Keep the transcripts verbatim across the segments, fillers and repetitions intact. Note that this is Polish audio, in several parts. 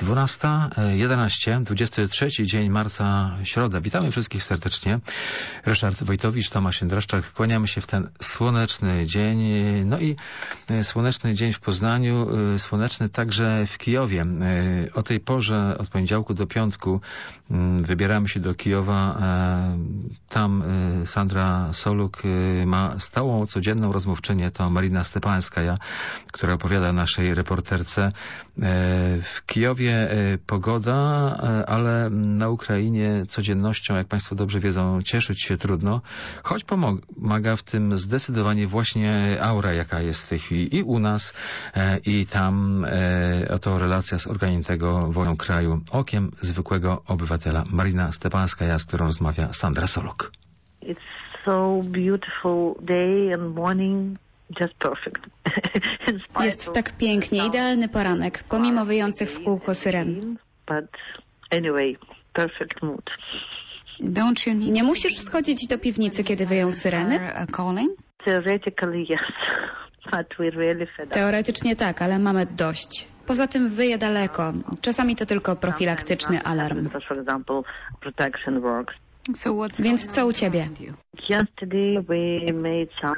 dwunasta jedenaście, dwudziesty trzeci dzień marca, środa. Witamy wszystkich serdecznie. Ryszard Wojtowicz, Tomasz Jędraszczak. Kłaniamy się w ten słoneczny dzień. No i słoneczny dzień w Poznaniu, słoneczny także w Kijowie. O tej porze od poniedziałku do piątku wybieramy się do Kijowa. Tam Sandra Soluk ma stałą, codzienną rozmówczynię. To Marina Stepańskaja, która opowiada naszej reporterce. W Kijowie pogoda, ale na Ukrainie codziennością, jak Państwo dobrze wiedzą, cieszyć się trudno, choć pomaga w tym zdecydowanie właśnie aura, jaka jest w tej chwili i u nas, i tam. Oto relacja z organicznego wojną kraju okiem zwykłego obywatela. Marina Stepańskaja, z którą rozmawia Sandra Soluk. It's so beautiful day and morning. Just perfect. Jest tak pięknie, idealny poranek, pomimo wyjących w kółko syren. But anyway, perfect mood. Nie musisz schodzić do piwnicy, kiedy wyją syreny? Theoretically yes, but we're really fed up. Teoretycznie tak, ale mamy dość. Poza tym wyje daleko. Czasami to tylko profilaktyczny alarm. For example, protection works. Więc co u ciebie? Yesterday we made some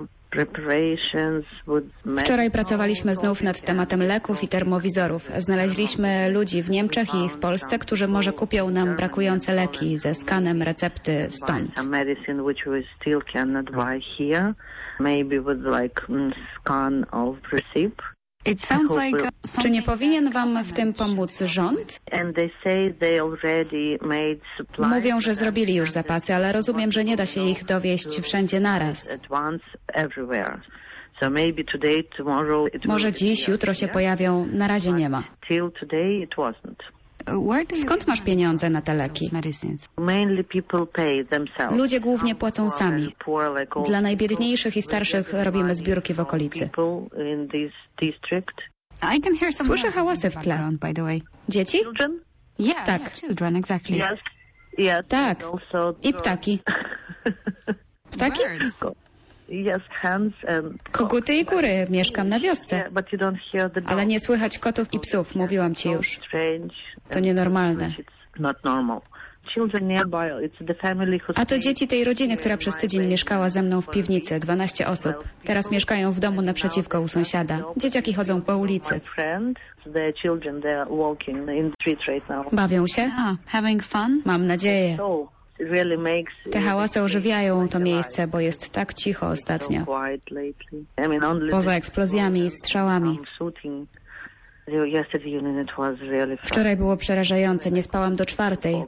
Wczoraj pracowaliśmy znów nad tematem leków i termowizorów. Znaleźliśmy ludzi w Niemczech i w Polsce, którzy może kupią nam brakujące leki ze skanem recepty stąd. Czy nie powinien wam w tym pomóc rząd? Mówią, że zrobili już zapasy, ale rozumiem, że nie da się ich dowieźć wszędzie naraz. Może dziś, jutro się pojawią, na razie nie ma. Skąd masz pieniądze na te leki? Ludzie głównie płacą sami. Dla najbiedniejszych i starszych robimy zbiórki w okolicy. Słyszę hałasy w tle. Dzieci? Tak. Tak. I ptaki. Ptaki? Koguty i kury. Mieszkam na wiosce. Ale nie słychać kotów i psów. Mówiłam ci już. To nienormalne. A to dzieci tej rodziny, która przez tydzień mieszkała ze mną w piwnicy. dwanaście osób. Teraz mieszkają w domu naprzeciwko u sąsiada. Dzieciaki chodzą po ulicy. Bawią się? Having fun? Mam nadzieję. Te hałasy ożywiają to miejsce, bo jest tak cicho ostatnio. Poza eksplozjami i strzałami. Wczoraj było przerażające, nie spałam do czwartej.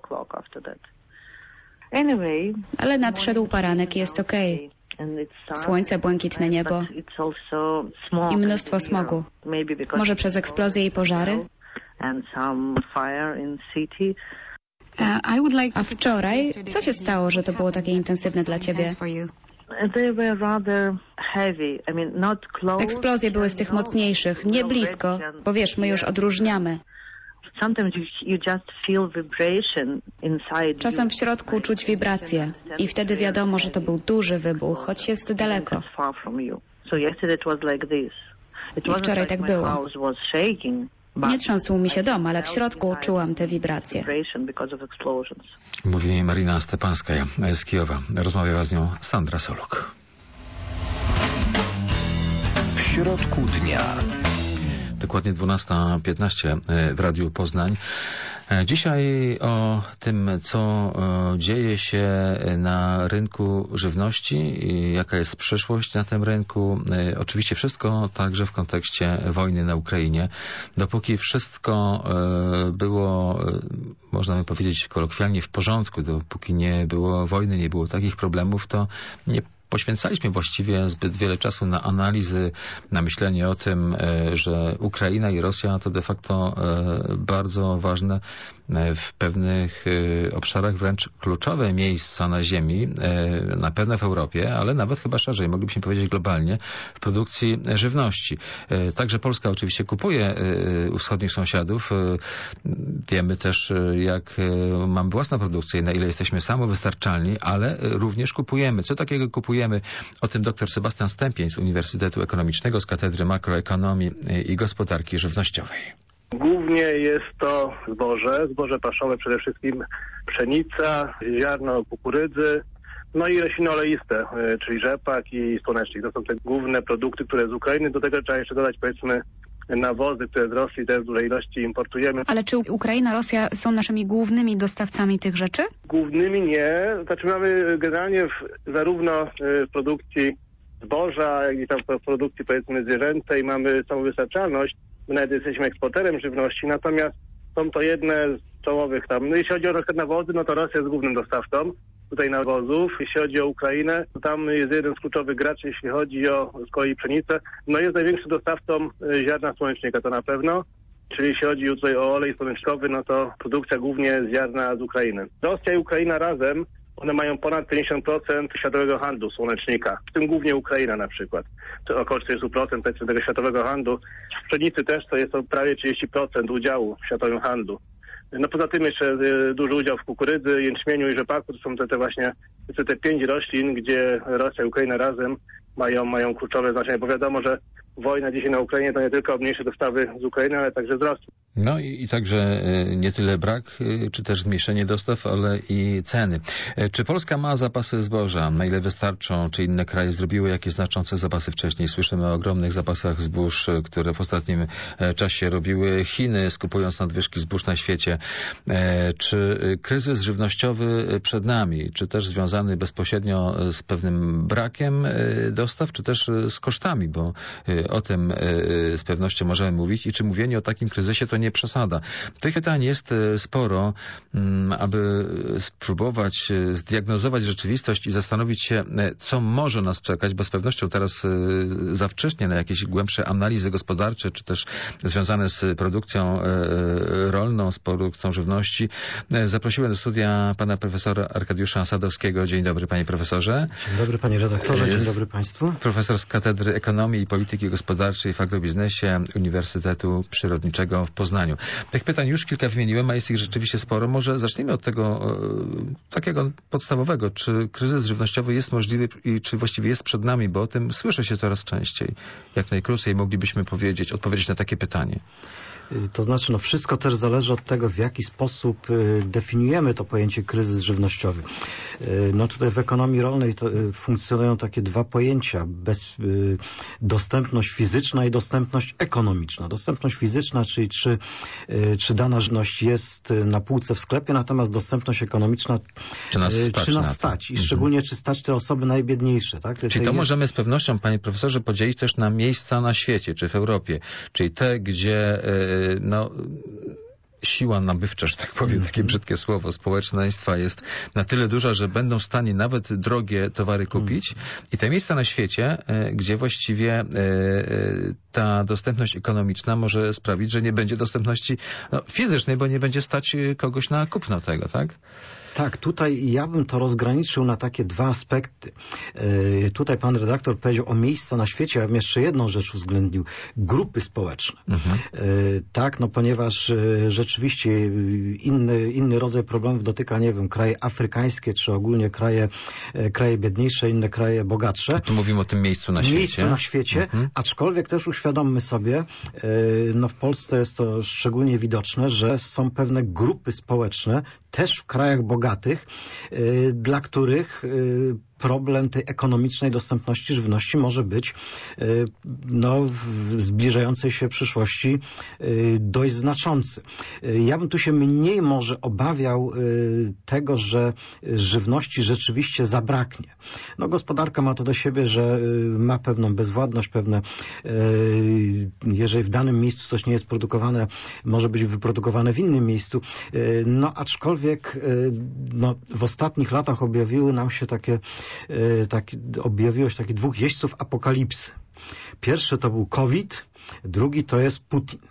Ale nadszedł poranek i jest okej. Słońce, błękitne niebo i mnóstwo smogu. Może przez eksplozje i pożary? A wczoraj, co się stało, że to było takie intensywne dla ciebie? Eksplozje były z tych mocniejszych, nie blisko, bo wiesz, my już odróżniamy. Czasem w środku czuć wibracje i wtedy wiadomo, że to był duży wybuch, choć jest daleko. I wczoraj tak było. Nie trząsł mi się dom, ale w środku czułam te wibracje. Mówi Marina Stepańskaja z Kijowa. Rozmawiała z nią Sandra Soluk. W środku dnia. Dokładnie dwunasta piętnaście w Radiu Poznań. Dzisiaj o tym, co dzieje się na rynku żywności, jaka jest przyszłość na tym rynku. Oczywiście wszystko także w kontekście wojny na Ukrainie. Dopóki wszystko było, można by powiedzieć kolokwialnie, w porządku, dopóki nie było wojny, nie było takich problemów, to nie poświęcaliśmy właściwie zbyt wiele czasu na analizy, na myślenie o tym, że Ukraina i Rosja to de facto bardzo ważne, w pewnych obszarach wręcz kluczowe miejsca na ziemi, na pewno w Europie, ale nawet chyba szerzej, moglibyśmy powiedzieć globalnie, w produkcji żywności. Także Polska oczywiście kupuje u wschodnich sąsiadów. Wiemy też, jak mamy własną produkcję, na ile jesteśmy samowystarczalni, ale również kupujemy. Co takiego kupujemy? O tym dr Sebastian Stępień z Uniwersytetu Ekonomicznego z Katedry Makroekonomii i Gospodarki Żywnościowej. Głównie jest to zboże, zboże paszowe przede wszystkim, pszenica, ziarno kukurydzy, no i rośliny oleiste, czyli rzepak i słonecznik. To są te główne produkty, które z Ukrainy. Do tego trzeba jeszcze dodać, powiedzmy, nawozy, które z Rosji też w dużej ilości importujemy. Ale czy Ukraina, Rosja są naszymi głównymi dostawcami tych rzeczy? Głównymi nie. Znaczy mamy generalnie w, zarówno w produkcji zboża, jak i tam w produkcji, powiedzmy, zwierzęcej mamy samowystarczalność. My nawet jesteśmy eksporterem żywności, natomiast są to jedne z czołowych tam. No jeśli chodzi o na przykład nawozy, no to Rosja jest głównym dostawcą tutaj nawozów. Jeśli chodzi o Ukrainę, to tam jest jeden z kluczowych graczy, jeśli chodzi o z kolei pszenicę. No jest największym dostawcą ziarna słonecznika, to na pewno. Czyli jeśli chodzi tutaj o olej słonecznikowy, no to produkcja głównie z ziarna z Ukrainy. Rosja i Ukraina razem, one mają ponad pięćdziesiąt procent światowego handlu słonecznika, w tym głównie Ukraina na przykład. To około czterdzieści procent tego światowego handlu. W pszenicy też to jest to prawie trzydzieści procent udziału w światowym handlu. No poza tym jeszcze duży udział w kukurydzy, jęczmieniu i rzepaku. To są te, te właśnie te, te pięć roślin, gdzie Rosja i Ukraina razem mają, mają kluczowe znaczenie. Bo wiadomo, że wojna dzisiaj na Ukrainie to nie tylko mniejsze dostawy z Ukrainy, ale także z Rosji. No i, i także nie tyle brak, czy też zmniejszenie dostaw, ale i ceny. Czy Polska ma zapasy zboża? Na ile wystarczą? Czy inne kraje zrobiły jakieś znaczące zapasy wcześniej? Słyszymy o ogromnych zapasach zbóż, które w ostatnim czasie robiły Chiny, skupując nadwyżki zbóż na świecie. Czy kryzys żywnościowy przed nami? Czy też związany bezpośrednio z pewnym brakiem dostaw, czy też z kosztami? Bo o tym z pewnością możemy mówić i czy mówienie o takim kryzysie to nie przesada. Tych pytań jest sporo, aby spróbować zdiagnozować rzeczywistość i zastanowić się, co może nas czekać, bo z pewnością teraz za wcześnie na jakieś głębsze analizy gospodarcze, czy też związane z produkcją rolną, z produkcją żywności. Zaprosiłem do studia pana profesora Arkadiusza Sadowskiego. Dzień dobry, panie profesorze. Dzień dobry, panie redaktorze. Dzień dobry państwu. Profesor z Katedry Ekonomii i Polityki Gospodarczej w Agrobiznesie Uniwersytetu Przyrodniczego w Poznaniu. Tych pytań już kilka wymieniłem, a jest ich rzeczywiście sporo. Może zacznijmy od tego e, takiego podstawowego. Czy kryzys żywnościowy jest możliwy i czy właściwie jest przed nami? Bo o tym słyszy się coraz częściej. Jak najkrócej moglibyśmy powiedzieć, odpowiedzieć na takie pytanie. To znaczy, no wszystko też zależy od tego, w jaki sposób definiujemy to pojęcie kryzys żywnościowy. No tutaj w ekonomii rolnej to funkcjonują takie dwa pojęcia. Bez, dostępność fizyczna i dostępność ekonomiczna. Dostępność fizyczna, czyli czy, czy dana żywność jest na półce w sklepie, natomiast dostępność ekonomiczna, czy nas stać. Czy nas stać. I mhm. szczególnie, czy stać te osoby najbiedniejsze. Tak? Czyli to jest... możemy z pewnością, panie profesorze, podzielić też na miejsca na świecie, czy w Europie. Czyli te, gdzie no, siła nabywcza, że tak powiem, takie brzydkie słowo, społeczeństwa jest na tyle duża, że będą w stanie nawet drogie towary kupić. I te miejsca na świecie, gdzie właściwie ta dostępność ekonomiczna może sprawić, że nie będzie dostępności no, fizycznej, bo nie będzie stać kogoś na kupno tego, tak? Tak, tutaj ja bym to rozgraniczył na takie dwa aspekty. Yy, tutaj pan redaktor powiedział o miejsca na świecie, ja bym jeszcze jedną rzecz uwzględnił. Grupy społeczne. Mhm. Yy, tak, no ponieważ yy, rzeczywiście inny, inny rodzaj problemów dotyka, nie wiem, kraje afrykańskie, czy ogólnie kraje, yy, kraje biedniejsze, inne kraje bogatsze. Tu mówimy o tym miejscu na świecie. Miejscu na świecie, mhm. Aczkolwiek też uświadommy sobie, yy, no w Polsce jest to szczególnie widoczne, że są pewne grupy społeczne, też w krajach bogatych, yy, dla których yy, problem tej ekonomicznej dostępności żywności może być no, w zbliżającej się przyszłości dość znaczący. Ja bym tu się mniej może obawiał tego, że żywności rzeczywiście zabraknie. No, gospodarka ma to do siebie, że ma pewną bezwładność, pewne, jeżeli w danym miejscu coś nie jest produkowane, może być wyprodukowane w innym miejscu. No, aczkolwiek no, w ostatnich latach objawiły nam się takie Tak, objawiło się takich dwóch jeźdźców apokalipsy. Pierwszy to był COVID, drugi to jest Putin.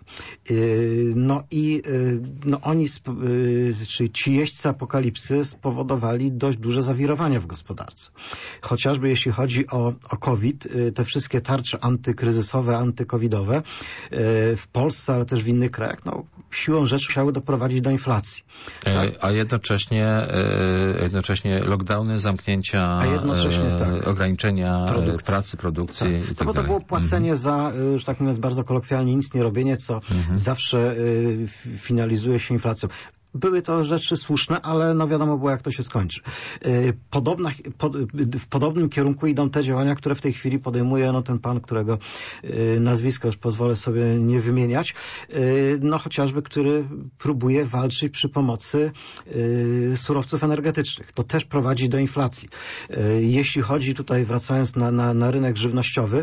No i no oni, czyli ci jeźdźcy apokalipsy spowodowali dość duże zawirowania w gospodarce. Chociażby jeśli chodzi o, o COVID, te wszystkie tarcze antykryzysowe, antykowidowe w Polsce, ale też w innych krajach, no siłą rzeczy musiały doprowadzić do inflacji. Tak? A jednocześnie, jednocześnie lockdowny, zamknięcia, A jednocześnie, tak. ograniczenia Produkcji. pracy, produkcji tak. i tak no bo to dalej. było płacenie mhm. za, że tak mówiąc, mówiąc bardzo kolokwialnie, nic nie robienie, co mhm. zawsze y, finalizuje się inflacją. Były to rzeczy słuszne, ale no wiadomo było, jak to się skończy. Podobna, pod, w podobnym kierunku idą te działania, które w tej chwili podejmuje no, ten pan, którego nazwisko już pozwolę sobie nie wymieniać, no chociażby, który próbuje walczyć przy pomocy surowców energetycznych. To też prowadzi do inflacji. Jeśli chodzi tutaj, wracając na, na, na rynek żywnościowy,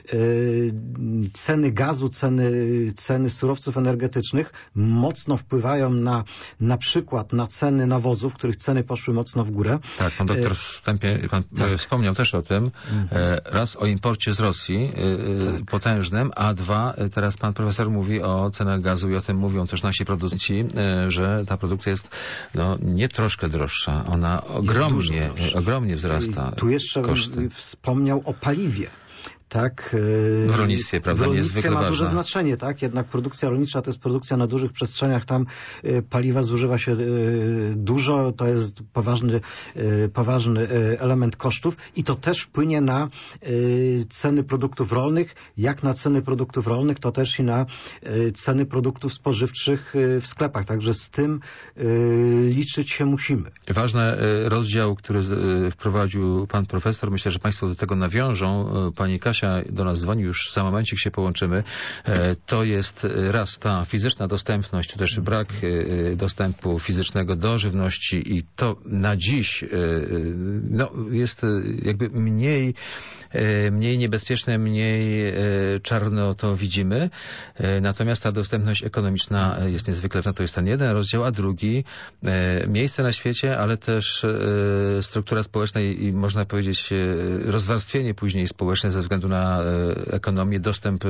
ceny gazu, ceny, ceny surowców energetycznych mocno wpływają na na przykład na ceny nawozów, których ceny poszły mocno w górę. Tak, pan doktor w wstępie pan tak. wspomniał też o tym. Mhm. Raz o imporcie z Rosji tak. potężnym, a dwa, teraz pan profesor mówi o cenach gazu i o tym mówią też nasi producenci, że ta produkcja jest no, nie troszkę droższa, ona ogromnie, ogromnie wzrasta. Tu jeszcze koszty. Wspomniał o paliwie. Tak, w rolnictwie, prawda? W rolnictwie ma duże znaczenie, tak? Jednak produkcja rolnicza to jest produkcja na dużych przestrzeniach, tam y, paliwa zużywa się y, dużo, to jest poważny, y, poważny y, element kosztów i to też wpłynie na y, ceny produktów rolnych, jak na ceny produktów rolnych, to też i na y, ceny produktów spożywczych y, w sklepach, także z tym y, liczyć się musimy. Ważny y, rozdział, który y, wprowadził pan profesor, myślę, że państwo do tego nawiążą. Y, pani Kasia do nas dzwoni, już za momencik się połączymy. To jest raz ta fizyczna dostępność, czy też brak dostępu fizycznego do żywności i to na dziś no, jest jakby mniej, mniej niebezpieczne, mniej czarno to widzimy. Natomiast ta dostępność ekonomiczna jest niezwykle ważna. To jest ten jeden rozdział, a drugi miejsce na świecie, ale też struktura społeczna i można powiedzieć rozwarstwienie później społeczne ze względu na ekonomię, dostęp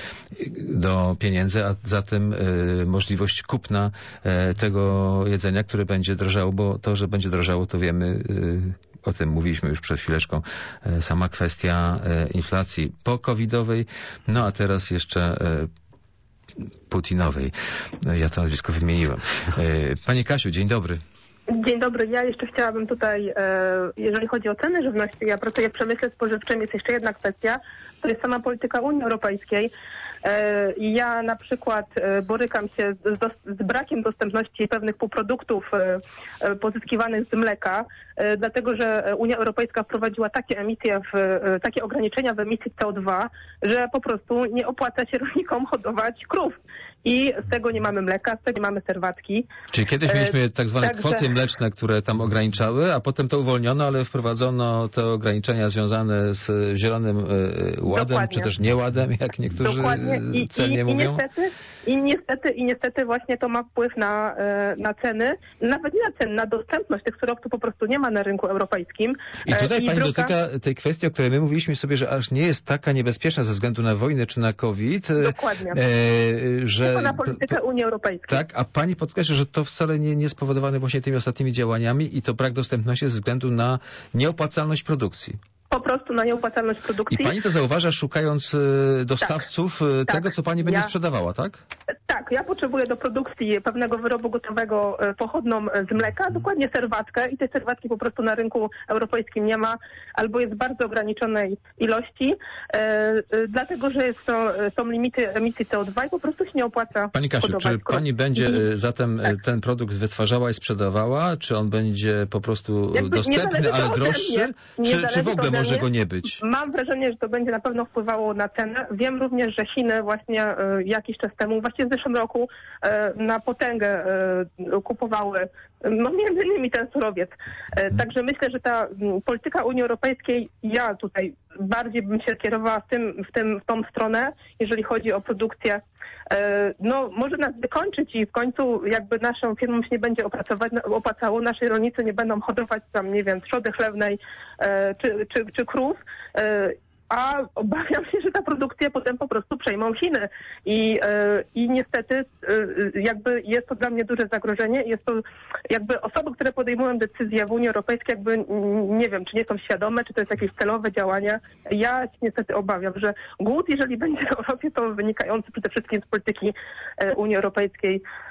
do pieniędzy, a zatem możliwość kupna tego jedzenia, które będzie drożało, bo to, że będzie drożało, to wiemy, o tym mówiliśmy już przed chwileczką, sama kwestia inflacji po-covidowej, no a teraz jeszcze Putinowej. Ja to nazwisko wymieniłem. Pani Kasiu, dzień dobry. Dzień dobry. Ja jeszcze chciałabym tutaj, jeżeli chodzi o ceny żywności, ja pracuję w przemyśle spożywczym, jest jeszcze jedna kwestia, to jest sama polityka Unii Europejskiej. Ja na przykład borykam się z, do, z brakiem dostępności pewnych półproduktów pozyskiwanych z mleka, dlatego że Unia Europejska wprowadziła takie emisje, w, takie ograniczenia w emisji C O dwa, że po prostu nie opłaca się rolnikom hodować krów. I z tego nie mamy mleka, z tego nie mamy serwatki. Czyli kiedyś mieliśmy tak zwane Także... kwoty mleczne, które tam ograniczały, a potem to uwolniono, ale wprowadzono te ograniczenia związane z Zielonym Ładem, Dokładnie. czy też nieładem, jak niektórzy Dokładnie. I, celnie i, mówią. I niestety, i niestety, i niestety właśnie to ma wpływ na, na ceny, nawet nie na ceny, na dostępność tych surowców po prostu nie ma na rynku europejskim. I tutaj I pani druga... dotyka tej kwestii, o której my mówiliśmy sobie, że aż nie jest taka niebezpieczna ze względu na wojnę czy na COVID. Dokładnie. E, że Tylko na politykę to, to, Unii Europejskiej. Tak, a pani podkreśla, że to wcale nie, nie spowodowane właśnie tymi ostatnimi działaniami i to brak dostępności ze względu na nieopłacalność produkcji. Po prostu na nieopłacalność produkcji. I pani to zauważa, szukając dostawców tak, tego, tak. co pani będzie ja, sprzedawała, tak? Tak, ja potrzebuję do produkcji pewnego wyrobu gotowego pochodną z mleka, dokładnie serwatkę i tej serwatki po prostu na rynku europejskim nie ma, albo jest w bardzo ograniczonej ilości, e, dlatego, że jest to, są limity emisji C O dwa i po prostu się nie opłaca. Pani Kasiu, czy pani będzie mhm. zatem tak. ten produkt wytwarzała i sprzedawała, czy on będzie po prostu Jakby dostępny, ale droższy, czy, czy w ogóle może go nie być? Mam wrażenie, że to będzie na pewno wpływało na cenę. Wiem również, że Chiny właśnie e, jakiś czas temu, właściwie w zeszłym roku e, na potęgę e, kupowały no między innymi ten surowiec. E, także myślę, że ta m, polityka Unii Europejskiej, ja tutaj bardziej bym się kierowała w, tym, w, tym, w tą stronę, jeżeli chodzi o produkcję. E, no może nas wykończyć i w końcu jakby naszą firmą się nie będzie opracować, opłacało, nasi rolnicy nie będą hodować tam, nie wiem, trzody chlewnej e, czy, czy, czy krów. E, A obawiam się, że ta produkcja potem po prostu przejmą Chiny. I, yy, i niestety yy, jakby jest to dla mnie duże zagrożenie. Jest to jakby osoby, które podejmują decyzje w Unii Europejskiej, jakby nie wiem, czy nie są świadome, czy to jest jakieś celowe działanie. Ja się niestety obawiam, że głód, jeżeli będzie w Europie, to wynikający przede wszystkim z polityki yy, Unii Europejskiej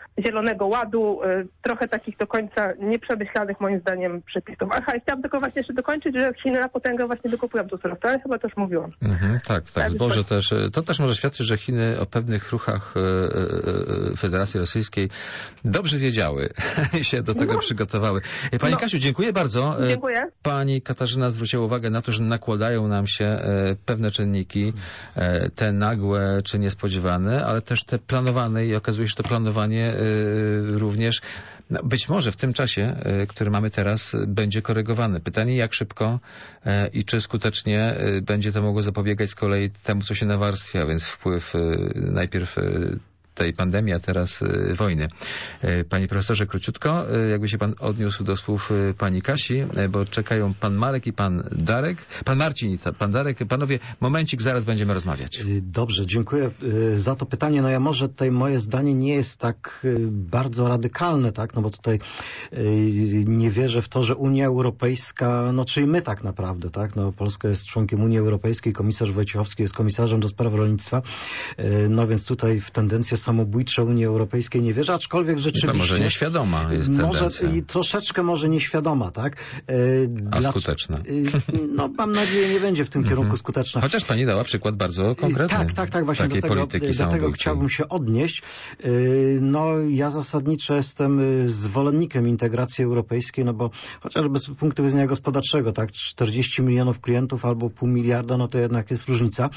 Zielonego Ładu, trochę takich do końca nieprzemyślanych moim zdaniem przepisów. Aha, i chciałam tylko właśnie jeszcze dokończyć, że Chiny na potęgę właśnie dokupują tu surowce, ale chyba też mówiłam. Mhm, tak, tak, zboże też. To też może świadczyć, że Chiny o pewnych ruchach Federacji Rosyjskiej dobrze wiedziały i się do tego no. przygotowały. Pani no. Kasiu, dziękuję bardzo. Dziękuję. Pani Katarzyna zwróciła uwagę na to, że nakładają nam się pewne czynniki, te nagłe czy niespodziewane, ale też te planowane i okazuje się, że to planowanie również no, być może w tym czasie, który mamy teraz, będzie korygowane. Pytanie, jak szybko i czy skutecznie będzie to mogło zapobiegać z kolei temu, co się nawarstwia, więc wpływ najpierw tej pandemii, a teraz y, wojny. Y, panie profesorze, króciutko, y, jakby się pan odniósł do słów y, pani Kasi, y, bo czekają pan Marek i pan Darek. Pan Marcin i ta, pan Darek. Panowie, momencik, zaraz będziemy rozmawiać. Dobrze, dziękuję y, za to pytanie. No ja może tutaj moje zdanie nie jest tak y, bardzo radykalne, tak, no bo tutaj y, nie wierzę w to, że Unia Europejska, no czyli my tak naprawdę, tak, no Polska jest członkiem Unii Europejskiej, komisarz Wojciechowski jest komisarzem do spraw rolnictwa, y, no więc tutaj w tendencję samobójcze Unii Europejskiej nie wierzę, aczkolwiek rzeczywiście... To może nieświadoma jest może, tendencja. I troszeczkę może nieświadoma, tak? Dla, A skuteczna? No mam nadzieję, nie będzie w tym kierunku skuteczna. Chociaż pani dała przykład bardzo konkretny. Tak, tak, tak, właśnie takiej do tego, polityki do tego chciałbym się odnieść. No ja zasadniczo jestem zwolennikiem integracji europejskiej, no bo chociażby z punktu widzenia gospodarczego, tak, czterdzieści milionów klientów albo pół miliarda, no to jednak jest różnica.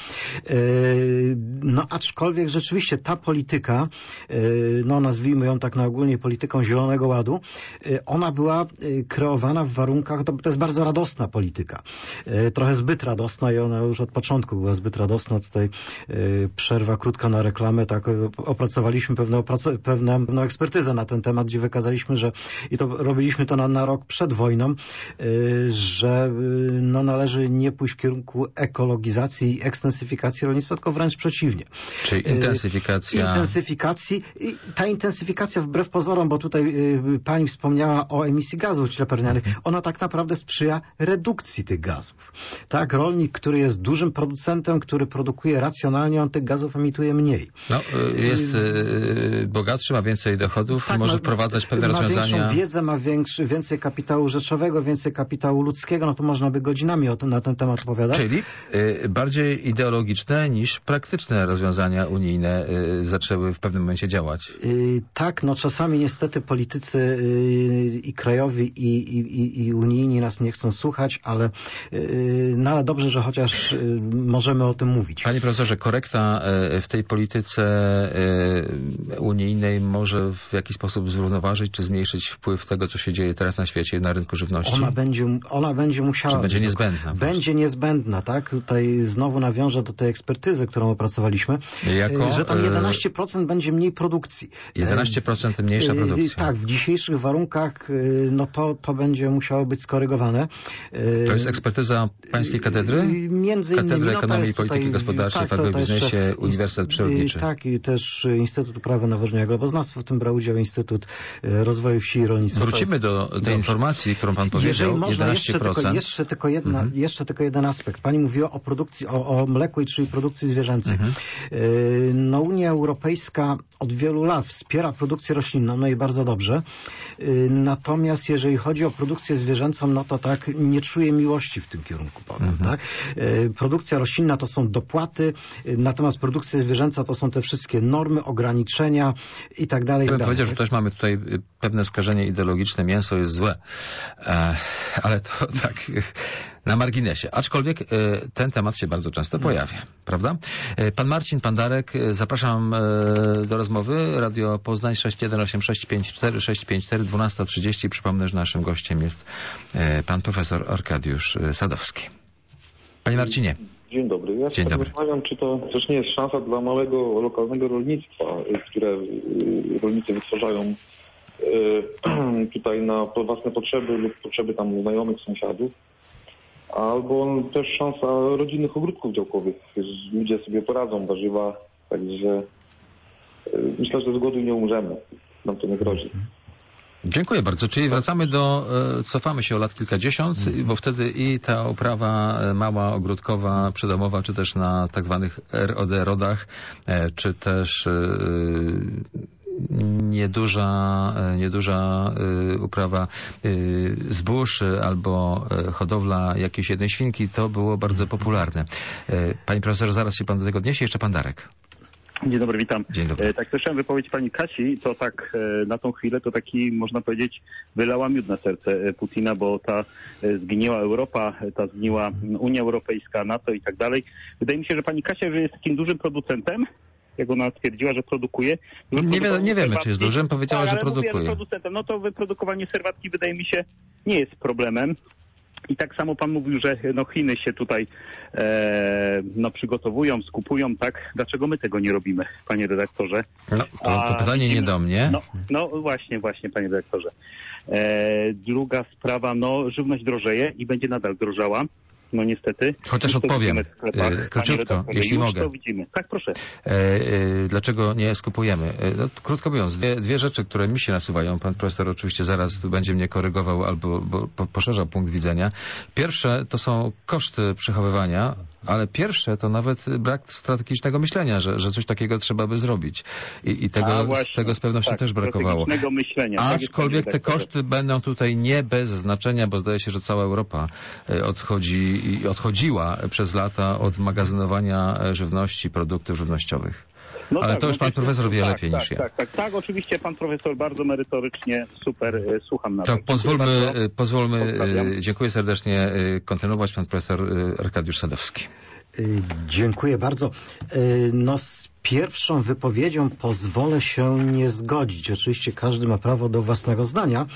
No aczkolwiek rzeczywiście ta polityka no nazwijmy ją tak na ogólnie polityką Zielonego Ładu, ona była kreowana w warunkach, to, to jest bardzo radosna polityka. Trochę zbyt radosna i ona już od początku była zbyt radosna. Tutaj przerwa krótka na reklamę, tak opracowaliśmy pewne, oprac- pewne, pewną ekspertyzę na ten temat, gdzie wykazaliśmy, że i to robiliśmy to na, na rok przed wojną, że no należy nie pójść w kierunku ekologizacji i ekstensyfikacji rolnictwa, tylko wręcz przeciwnie. Czyli intensyfikacja... intensyfikacji. I ta intensyfikacja wbrew pozorom, bo tutaj y, pani wspomniała o emisji gazów cieplarnianych, ona tak naprawdę sprzyja redukcji tych gazów. Tak, rolnik, który jest dużym producentem, który produkuje racjonalnie, on tych gazów emituje mniej. No, jest y, bogatszy, ma więcej dochodów, tak, może ma, wprowadzać pewne ma rozwiązania. Ma większą wiedzę, ma większy, więcej kapitału rzeczowego, więcej kapitału ludzkiego, no to można by godzinami o tym, na ten temat opowiadać. Czyli y, bardziej ideologiczne niż praktyczne rozwiązania unijne y, zaczęły w pewnym momencie działać. Yy, tak, no czasami niestety politycy yy, i krajowi i, i, i unijni nas nie chcą słuchać, ale, yy, no ale dobrze, że chociaż yy, możemy o tym mówić. Panie profesorze, korekta yy, w tej polityce yy, unijnej może w jakiś sposób zrównoważyć czy zmniejszyć wpływ tego, co się dzieje teraz na świecie, na rynku żywności? Ona będzie, ona będzie musiała... Czy będzie niezbędna? Będzie niezbędna, tak? Tutaj znowu nawiążę do tej ekspertyzy, którą opracowaliśmy, jako, że tam jedenaście procent będzie mniej produkcji. jedenaście procent mniejsza produkcja. Tak, w dzisiejszych warunkach no to, to będzie musiało być skorygowane. To jest ekspertyza Pańskiej Katedry? Między innymi. Katedry no, Ekonomii i Polityki Gospodarczej tak, w Agrobiznesie, jeszcze, Uniwersytet Przyrodniczy. Tak, i też Instytut Uprawy Nawożenia i Gleboznawstwa, w tym brał udział Instytut Rozwoju Wsi i Rolnictwa. Wrócimy do tej Dobrze. informacji, którą Pan powiedział. Jeżeli można, jedenaście procent. Jeszcze tylko, jeszcze, tylko jedna, mhm. jeszcze tylko jeden aspekt. Pani mówiła o produkcji, o, o mleku, czyli produkcji zwierzęcej. Mhm. No Unia Europejska od wielu lat wspiera produkcję roślinną, no i bardzo dobrze. Natomiast jeżeli chodzi o produkcję zwierzęcą, no to tak nie czuję miłości w tym kierunku, powiem, mhm. tak? Produkcja roślinna to są dopłaty, natomiast produkcja zwierzęca to są te wszystkie normy, ograniczenia i tak dalej. Ja powiedział, że też mamy tutaj pewne skażenie ideologiczne, mięso jest złe, ale to tak... Na marginesie. Aczkolwiek y, ten temat się bardzo często pojawia, prawda? Y, pan Marcin, pan Darek, y, zapraszam y, do rozmowy. Radio Poznań sześć jeden osiem sześć pięć cztery sześć pięć cztery dwanaście trzydzieści. Przypomnę, że naszym gościem jest y, pan profesor Arkadiusz Sadowski. Panie Marcinie. Dzień dobry. Ja się zastanawiam, czy to też nie jest szansa dla małego, lokalnego rolnictwa, które rolnicy wytwarzają tutaj na własne potrzeby lub potrzeby tam znajomych, sąsiadów. Albo też szansa rodzinnych ogródków działkowych. Ludzie sobie poradzą, warzywa, także myślę, że z głodu nie umrzemy. Nam to nie grozi. Dziękuję bardzo. Czyli wracamy do, cofamy się o lat kilkadziesiąt, bo wtedy i ta uprawa mała, ogródkowa, przydomowa, czy też na tak zwanych R O D rodach, czy też nieduża, nieduża uprawa zbóż albo hodowla jakiejś jednej świnki, to było bardzo popularne. Panie profesor, zaraz się pan do tego odniesie. Jeszcze pan Darek. Dzień dobry, witam. Dzień dobry. E, tak słyszałem wypowiedź pani Kasi, to tak e, na tą chwilę to taki, można powiedzieć, wylała miód na serce Putina, bo ta e, zgniła Europa, ta zgniła Unia Europejska, NATO i tak dalej. Wydaje mi się, że pani Kasia że jest takim dużym producentem, jak ona stwierdziła, że produkuje. Nie, wie, nie wiemy, czy jest dużym, powiedziała, tak, że ale produkuje. Mówię, że producentem. No to wyprodukowanie serwatki wydaje mi się nie jest problemem. I tak samo pan mówił, że no Chiny się tutaj e, no, przygotowują, skupują, tak? Dlaczego my tego nie robimy, panie redaktorze? No, to, to pytanie A, nie do mnie. No, no właśnie, właśnie, panie redaktorze. E, druga sprawa, no żywność drożeje i będzie nadal drożała. No niestety. Chociaż odpowiem, sklepach, króciutko, jeśli mogę. To widzimy. Tak, proszę. E, e, dlaczego nie skupujemy? E, no, krótko mówiąc, dwie, dwie rzeczy, które mi się nasuwają. Pan profesor oczywiście zaraz będzie mnie korygował albo bo, po, poszerzał punkt widzenia. Pierwsze to są koszty przechowywania, ale pierwsze to nawet brak strategicznego myślenia, że, że coś takiego trzeba by zrobić. I, i tego, A, właśnie, tego z pewnością tak, też brakowało. Myślenia. Aczkolwiek te koszty będą tutaj nie bez znaczenia, bo zdaje się, że cała Europa odchodzi i odchodziła przez lata od magazynowania żywności, produktów żywnościowych. No ale tak, to już pan profesor wie tak, lepiej tak, niż ja. Tak, tak, tak, oczywiście pan profesor bardzo merytorycznie, super, słucham na to. Tak, pozwólmy, pozwólmy dziękuję serdecznie, kontynuować pan profesor Arkadiusz Sadowski. Dziękuję bardzo. No z pierwszą wypowiedzią pozwolę się nie zgodzić. Oczywiście każdy ma prawo do własnego zdania,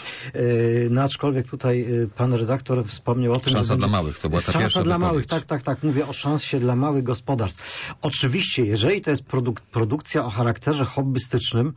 no aczkolwiek tutaj pan redaktor wspomniał o tym... Szansa dla małych, to była ta Szansa dla wypowiedź. małych, tak, tak, tak. Mówię o szansie dla małych gospodarstw. Oczywiście, jeżeli to jest produk produkcja o charakterze hobbystycznym,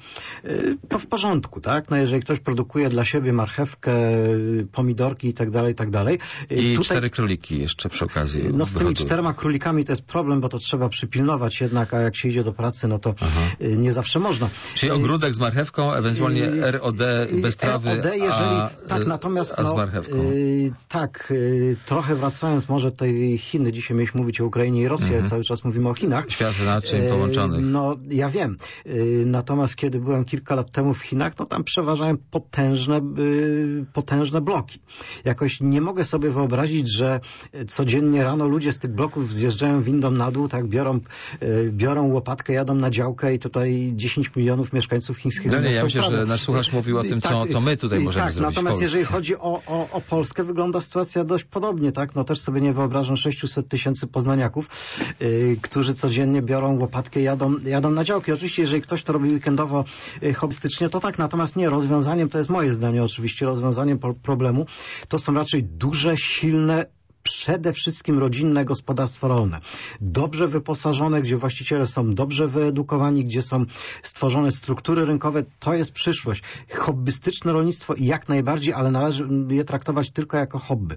to w porządku, tak? No jeżeli ktoś produkuje dla siebie marchewkę, pomidorki i tak dalej, i tak dalej. I tutaj... cztery króliki jeszcze przy okazji. No z tymi wychodzą. czterema królikami to jest problem, bo to trzeba przypilnować jednak, a jak się idzie do pracy, no to Aha. nie zawsze można. Czyli ogródek z marchewką, ewentualnie R O D bez trawy, R O D, jeżeli, a, tak, natomiast, a z no, marchewką. Yy, tak, yy, trochę wracając może tej Chiny, dzisiaj mieliśmy mówić o Ukrainie i Rosji, mhm. cały czas mówimy o Chinach. Świat naczyń połączonych. Yy, no, ja wiem. Yy, natomiast kiedy byłem kilka lat temu w Chinach, no tam przeważają potężne, yy, potężne bloki. Jakoś nie mogę sobie wyobrazić, że codziennie rano ludzie z tych bloków zjeżdżają windą na dół, tak, biorą, yy, biorą łopatkę, jadą na działkę i tutaj dziesięć milionów mieszkańców chińskiego. No nie, ja myślę, że nasz słuchacz mówił o tym, co, co my tutaj możemy tak, zrobić. Natomiast jeżeli chodzi o, o, o Polskę, wygląda sytuacja dość podobnie, tak? No też sobie nie wyobrażam sześćset tysięcy poznaniaków, yy, którzy codziennie biorą łopatkę i jadą, jadą na działki. Oczywiście, jeżeli ktoś to robi weekendowo, yy, hobbystycznie, to tak, natomiast nie, rozwiązaniem, to jest moje zdanie oczywiście, rozwiązaniem problemu to są raczej duże, silne, przede wszystkim rodzinne gospodarstwa rolne. Dobrze wyposażone, gdzie właściciele są dobrze wyedukowani, gdzie są stworzone struktury rynkowe, to jest przyszłość. Hobbystyczne rolnictwo jak najbardziej, ale należy je traktować tylko jako hobby.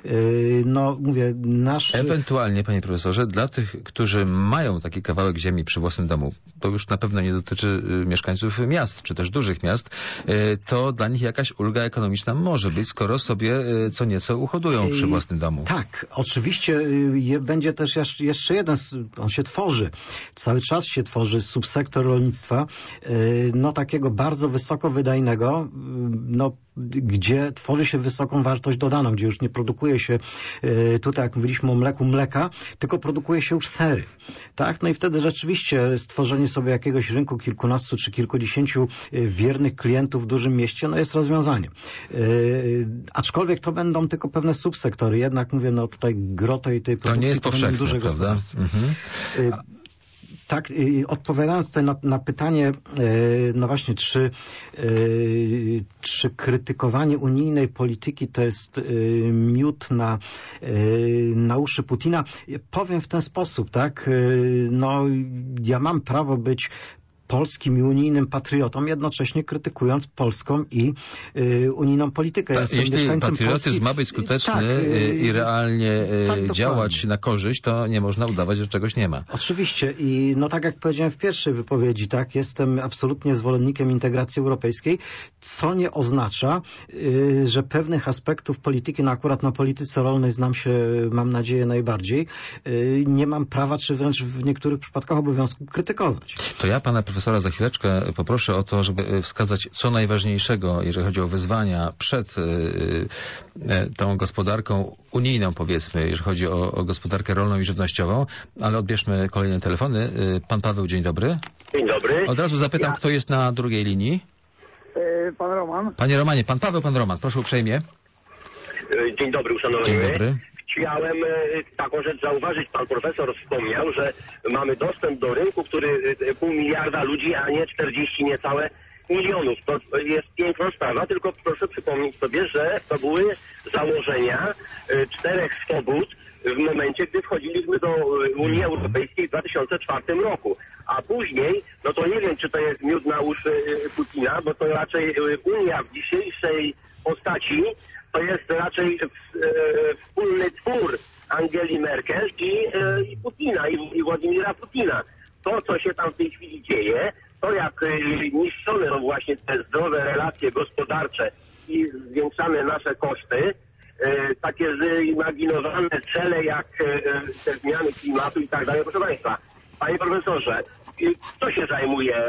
Yy, no, mówię, nasz... Ewentualnie, panie profesorze, dla tych, którzy mają taki kawałek ziemi przy własnym domu, to już na pewno nie dotyczy mieszkańców miast, czy też dużych miast, yy, to dla nich jakaś ulga ekonomiczna może być, skoro sobie yy, co nieco uhodują przy własnym domu. Tak, oczywiście y, będzie też jeszcze jeden, on się tworzy, cały czas się tworzy subsektor rolnictwa, y, no takiego bardzo wysoko wydajnego, y, no gdzie tworzy się wysoką wartość dodaną, gdzie już nie produkuje się y, tutaj, jak mówiliśmy o mleku, mleka, tylko produkuje się już sery. Tak? No i wtedy rzeczywiście stworzenie sobie jakiegoś rynku kilkunastu czy kilkudziesięciu y, wiernych klientów w dużym mieście, no jest rozwiązaniem. Y, aczkolwiek to będą tylko pewne subsektory, jednak mówię, no tutaj gro tej, tej produkcji to nie jest powszechne, duże prawda? gospodarstwa. Mhm. Y, Tak, odpowiadając tutaj na, na pytanie, no właśnie, czy, czy krytykowanie unijnej polityki to jest miód na, na uszy Putina, powiem w ten sposób, tak, no ja mam prawo być polskim i unijnym patriotą, jednocześnie krytykując polską i y, unijną politykę. Ta, jeśli patriotyzm Polski... ma być skuteczny tak, y, i realnie y, tak, działać na korzyść, to nie można udawać, że czegoś nie ma. Oczywiście i no tak jak powiedziałem w pierwszej wypowiedzi, tak, jestem absolutnie zwolennikiem integracji europejskiej, co nie oznacza, y, że pewnych aspektów polityki, no akurat na polityce rolnej znam się, mam nadzieję, najbardziej, y, nie mam prawa, czy wręcz w niektórych przypadkach obowiązku krytykować. To ja pana profesora za chwileczkę poproszę o to, żeby wskazać co najważniejszego, jeżeli chodzi o wyzwania przed tą gospodarką unijną, powiedzmy, jeżeli chodzi o, o gospodarkę rolną i żywnościową, ale odbierzmy kolejne telefony. Pan Paweł, dzień dobry. Dzień dobry. Od razu zapytam, ja... kto jest na drugiej linii. Pan Roman. Panie Romanie, pan Paweł, pan Roman, proszę uprzejmie. Dzień dobry, uszanowany. Dzień dobry. Chciałem taką rzecz zauważyć. Pan profesor wspomniał, że mamy dostęp do rynku, który pół miliarda ludzi, a nie czterdzieści niecałe milionów. To jest piękna sprawa, tylko proszę przypomnieć sobie, że to były założenia czterech swobód w momencie, gdy wchodziliśmy do Unii Europejskiej w dwa tysiące czwartym roku. A później, no to nie wiem, czy to jest miód na uszy Putina, bo to raczej Unia w dzisiejszej postaci to jest raczej wspólny twór Angeli Merkel i, i Putina, i, i Władimira Putina. To, co się tam w tej chwili dzieje, to jak niszczone są właśnie te zdrowe relacje gospodarcze i zwiększane nasze koszty, takie ziimaginowane cele jak te zmiany klimatu i tak dalej. Proszę Państwa, Panie Profesorze, kto się zajmuje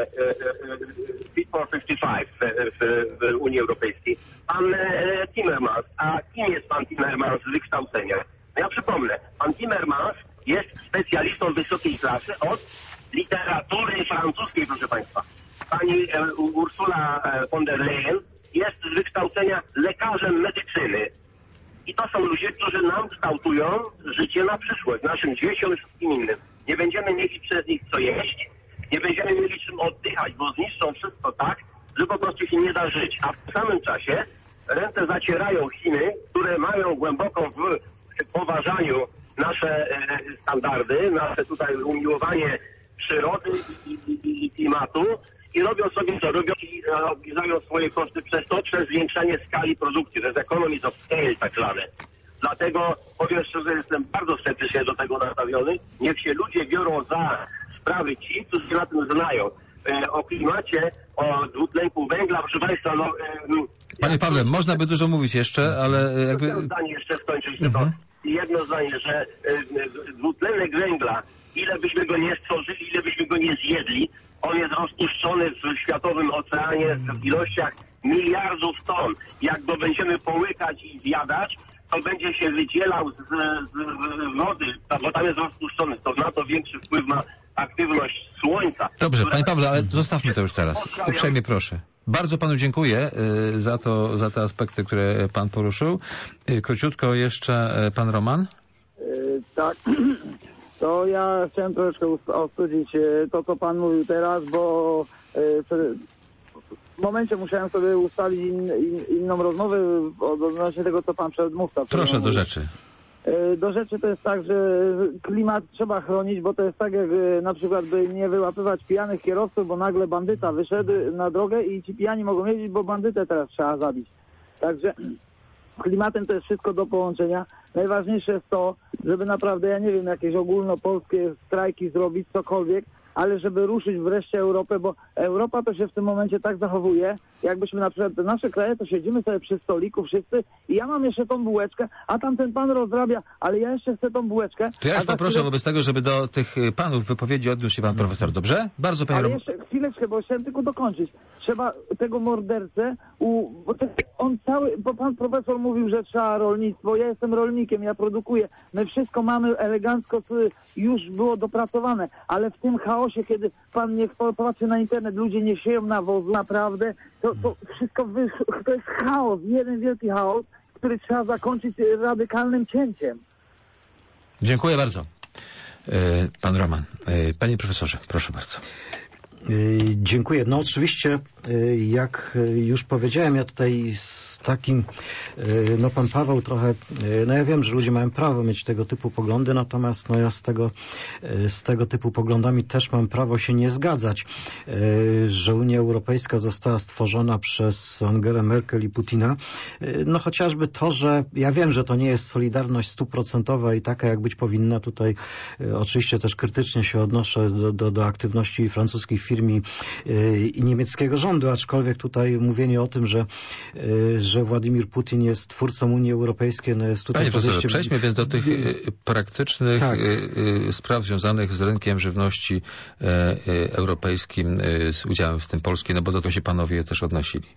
Fit for pięćdziesiąt pięć w, w Unii Europejskiej? Pan Timmermans. A kim jest pan Timmermans z wykształcenia? Ja przypomnę, pan Timmermans jest specjalistą wysokiej klasy od literatury francuskiej, proszę Państwa. Pani Ursula von der Leyen jest z wykształcenia lekarzem medycyny. I to są ludzie, którzy nam kształtują życie na przyszłość, naszym dzieciom i wszystkim innym. Nie będziemy mieli przez nich co jeść, nie będziemy mieli czym oddychać, bo zniszczą wszystko tak, że po prostu się nie da żyć. A w tym samym czasie ręce zacierają Chiny, które mają głęboko w poważaniu nasze e, standardy, nasze tutaj umiłowanie przyrody i, i, i klimatu i robią sobie co robią i e, obniżają swoje koszty przez to, przez zwiększanie skali produkcji. To jest economies of scale tak zwane. Dlatego powiem szczerze, jestem bardzo sceptycznie do tego nastawiony. Niech się ludzie biorą za sprawy ci, którzy się na tym znają. E, o klimacie, o dwutlenku węgla, proszę Państwa, no... E, Panie Pawle, to, można by dużo mówić jeszcze, ale jakby... Jedno zdanie jeszcze skończyć mhm. tylko. Jedno zdanie, że e, dwutlenek węgla, ile byśmy go nie stworzyli, ile byśmy go nie zjedli, on jest rozpuszczony w światowym oceanie w ilościach miliardów ton. Jak go będziemy połykać i zjadać, to będzie się wydzielał z, z wody, bo tam jest rozpuszczony. To na to większy wpływ ma aktywność Słońca. Dobrze, która... Panie Pawle, ale zostawmy to już teraz. Uprzejmie proszę. Bardzo Panu dziękuję y, za to, za te aspekty, które Pan poruszył. Y, króciutko jeszcze y, Pan Roman. Yy, tak. To ja chciałem troszkę ostudzić to, co Pan mówił teraz, bo w momencie musiałem sobie ustalić in, in, inną rozmowę odnośnie tego, co Pan przedmówca. Proszę do rzeczy. Do rzeczy to jest tak, że klimat trzeba chronić, bo to jest tak, jak na przykład by nie wyłapywać pijanych kierowców, bo nagle bandyta wyszedł na drogę i ci pijani mogą jeździć, bo bandytę teraz trzeba zabić. Także klimatem to jest wszystko do połączenia. Najważniejsze jest to, żeby naprawdę, ja nie wiem, jakieś ogólnopolskie strajki zrobić, cokolwiek, ale żeby ruszyć wreszcie Europę, bo Europa to się w tym momencie tak zachowuje, jakbyśmy na przykład nasze kraje, to siedzimy sobie przy stoliku wszyscy i ja mam jeszcze tą bułeczkę, a tamten pan rozrabia, ale ja jeszcze chcę tą bułeczkę. To ja już poproszę chwilę... wobec tego, żeby do tych panów wypowiedzi odniósł się pan profesor, dobrze? Bardzo panie... Ale jeszcze chwileczkę, bo chciałem tylko dokończyć. Trzeba tego mordercę, u... bo to on cały, bo pan profesor mówił, że trzeba rolnictwo, ja jestem rolnikiem, ja produkuję, my wszystko mamy elegancko, już było dopracowane, ale w tym chaosie, kiedy pan niech popatrzy na internet, ludzie nie sieją nawozu, naprawdę, to, to wszystko, wy... to jest chaos, jeden wielki chaos, który trzeba zakończyć radykalnym cięciem. Dziękuję bardzo. Pan Roman. Panie profesorze, proszę bardzo. Dziękuję. No oczywiście, jak już powiedziałem, ja tutaj z takim, no pan Paweł trochę, no ja wiem, że ludzie mają prawo mieć tego typu poglądy, natomiast no ja z tego, z tego typu poglądami też mam prawo się nie zgadzać, że Unia Europejska została stworzona przez Angelę Merkel i Putina. No chociażby to, że ja wiem, że to nie jest solidarność stuprocentowa i taka, jak być powinna. Tutaj oczywiście też krytycznie się odnoszę do, do, do aktywności francuskich firm i, i niemieckiego rządu. poglądy, aczkolwiek tutaj mówienie o tym, że, że Władimir Putin jest twórcą Unii Europejskiej, no jest tutaj... Panie profesorze, podejście... przejdźmy więc do tych praktycznych tak. spraw związanych z rynkiem żywności europejskim, z udziałem w tym Polski, no bo do tego się panowie też odnosili.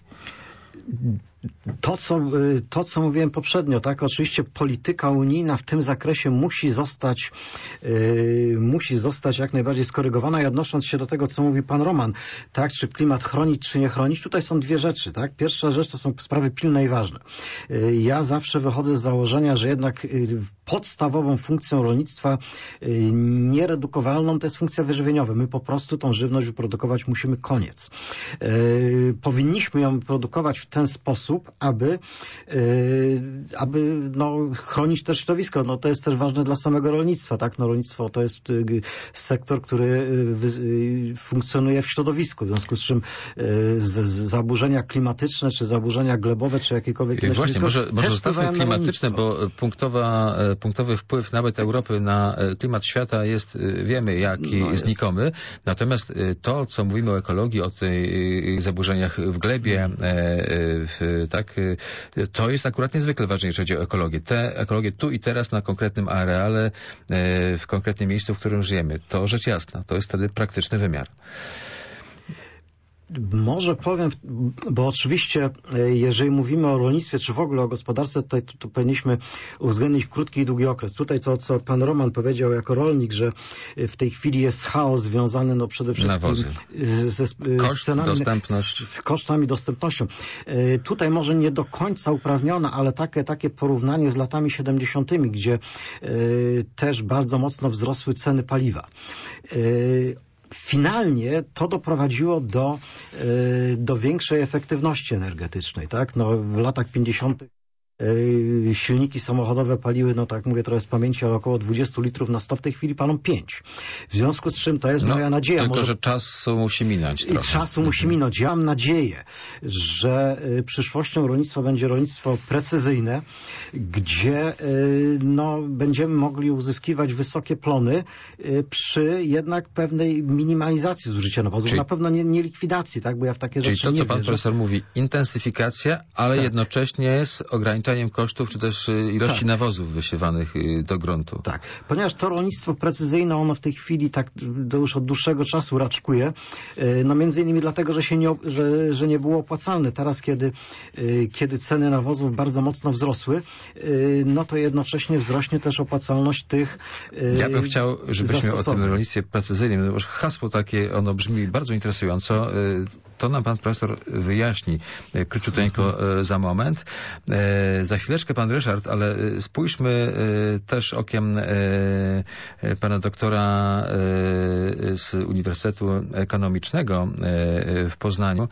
To co, to, co mówiłem poprzednio, tak, oczywiście polityka unijna w tym zakresie musi zostać, yy, musi zostać jak najbardziej skorygowana i odnosząc się do tego, co mówi pan Roman, tak, czy klimat chronić, czy nie chronić, tutaj są dwie rzeczy, tak. Pierwsza rzecz to są sprawy pilne i ważne. Yy, ja zawsze wychodzę z założenia, że jednak yy, podstawową funkcją rolnictwa yy, nieredukowalną to jest funkcja wyżywieniowa. My po prostu tą żywność wyprodukować musimy, koniec. Yy, powinniśmy ją produkować w ten sposób, aby, yy, aby no, chronić też środowisko. No, to jest też ważne dla samego rolnictwa. Tak? No, rolnictwo to jest yy, sektor, który yy, funkcjonuje w środowisku, w związku z czym yy, z, z zaburzenia klimatyczne, czy zaburzenia glebowe, czy jakiekolwiek inne Właśnie, może, może zostawmy klimatyczne, bo punktowa, punktowy wpływ nawet Europy na klimat świata jest, wiemy, jaki no, znikomy. Jest. Natomiast to, co mówimy o ekologii, o tych zaburzeniach w glebie, w tak, to jest akurat niezwykle ważne, jeżeli chodzi o ekologię. Tę ekologię tu i teraz na konkretnym areale, w konkretnym miejscu, w którym żyjemy. To rzecz jasna. To jest wtedy praktyczny wymiar. Może powiem, bo oczywiście jeżeli mówimy o rolnictwie, czy w ogóle o gospodarce, to, to, to powinniśmy uwzględnić krótki i długi okres. Tutaj to, co pan Roman powiedział jako rolnik, że w tej chwili jest chaos związany no przede wszystkim ze, z, Koszt, z cenami, dostępność. z kosztami, dostępnością. Tutaj może nie do końca uprawnione, ale takie, takie porównanie z latami siedemdziesiątymi, gdzie też bardzo mocno wzrosły ceny paliwa. Finalnie to doprowadziło do, do większej efektywności energetycznej. Tak? No, w latach pięćdziesiątych silniki samochodowe paliły, no tak mówię trochę z pamięci, ale około dwadzieścia litrów na sto, w tej chwili palą pięć. W związku z czym to jest no, moja nadzieja. Tylko, Może... że czasu musi minąć. I trochę. czasu musi minąć. Ja mam nadzieję, że przyszłością rolnictwa będzie rolnictwo precyzyjne, gdzie no, będziemy mogli uzyskiwać wysokie plony przy jednak pewnej minimalizacji zużycia nawozów. Czyli... Na pewno nie, nie likwidacji, tak? Bo ja w takie Czyli rzeczy to, nie co pan wierzę. profesor mówi, intensyfikacja, ale tak. jednocześnie z ograniczeniem kosztów, czy też ilości tak. nawozów wysiewanych do gruntu. Tak, ponieważ to rolnictwo precyzyjne, ono w tej chwili tak to już od dłuższego czasu raczkuje, no między innymi dlatego, że się nie, że, że nie było opłacalne. Teraz, kiedy, kiedy ceny nawozów bardzo mocno wzrosły, no to jednocześnie wzrośnie też opłacalność tych Ja bym chciał, żebyśmy o tym rolnictwie precyzyjnym, bo hasło takie, ono brzmi bardzo interesująco, to nam pan profesor wyjaśni króciuteńko za moment. Za chwileczkę pan Ryszard, ale spójrzmy też okiem pana doktora z Uniwersytetu Ekonomicznego w Poznaniu,